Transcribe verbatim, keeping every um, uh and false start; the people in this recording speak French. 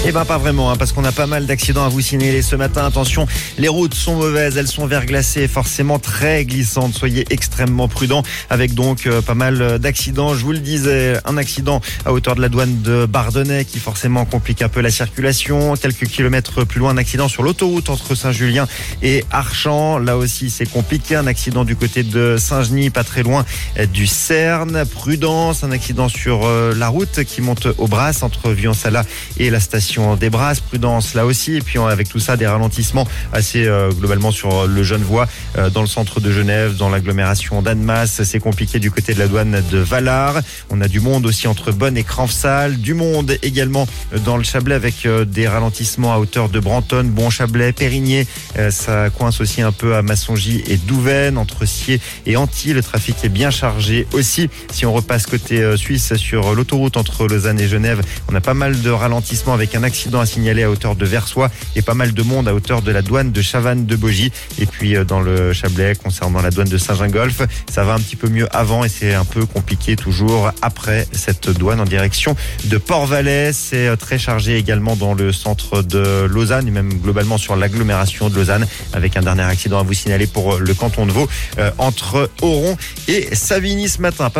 Eh ben pas vraiment, hein, parce qu'on a pas mal d'accidents à vous signaler ce matin. Attention, les routes sont mauvaises, elles sont verglacées, forcément très glissantes. Soyez extrêmement prudents, avec donc euh, pas mal d'accidents. Je vous le disais, un accident à hauteur de la douane de Bardonnay qui forcément complique un peu la circulation. Quelques kilomètres plus loin, un accident sur l'autoroute entre Saint-Julien et Archamps. Là aussi, c'est compliqué. Un accident du côté de Saint-Genis, pas très loin du Cerne. Prudence, un accident sur euh, la route qui monte au Brasses entre Vion-Sala et la station des Brasses. Prudence là aussi. Et puis avec tout ça, des ralentissements assez euh, globalement sur le Genevois, euh, dans le centre de Genève, dans l'agglomération d'Annemasse. C'est compliqué du côté de la douane de Vallard. On a du monde aussi entre Bonne et Cranfsal. Du monde également dans le Chablais avec euh, des ralentissements à hauteur de Brantôme, Bon-Chablais, Périgné. Euh, ça coince aussi un peu à Massongy et Douvaine. Entre Sciez et Antilles, le trafic est bien chargé aussi. Si on repasse côté euh, Suisse sur l'autoroute entre Lausanne et Genève, on a pas mal de ralentissements avec un accident à signaler à hauteur de Versoix et pas mal de monde à hauteur de la douane de Chavannes-de-Bogie. Et puis euh, dans le Chablais, concernant la douane de Saint-Gingolph, ça va un petit peu mieux avant et c'est un peu compliqué toujours après cette douane en direction de Port-Valais. C'est euh, très chargé également dans le centre de Lausanne et même globalement sur l'agglomération de Lausanne, avec un dernier accident à vous signaler pour le canton de Vaud, euh, entre Oron et Savigny ce matin.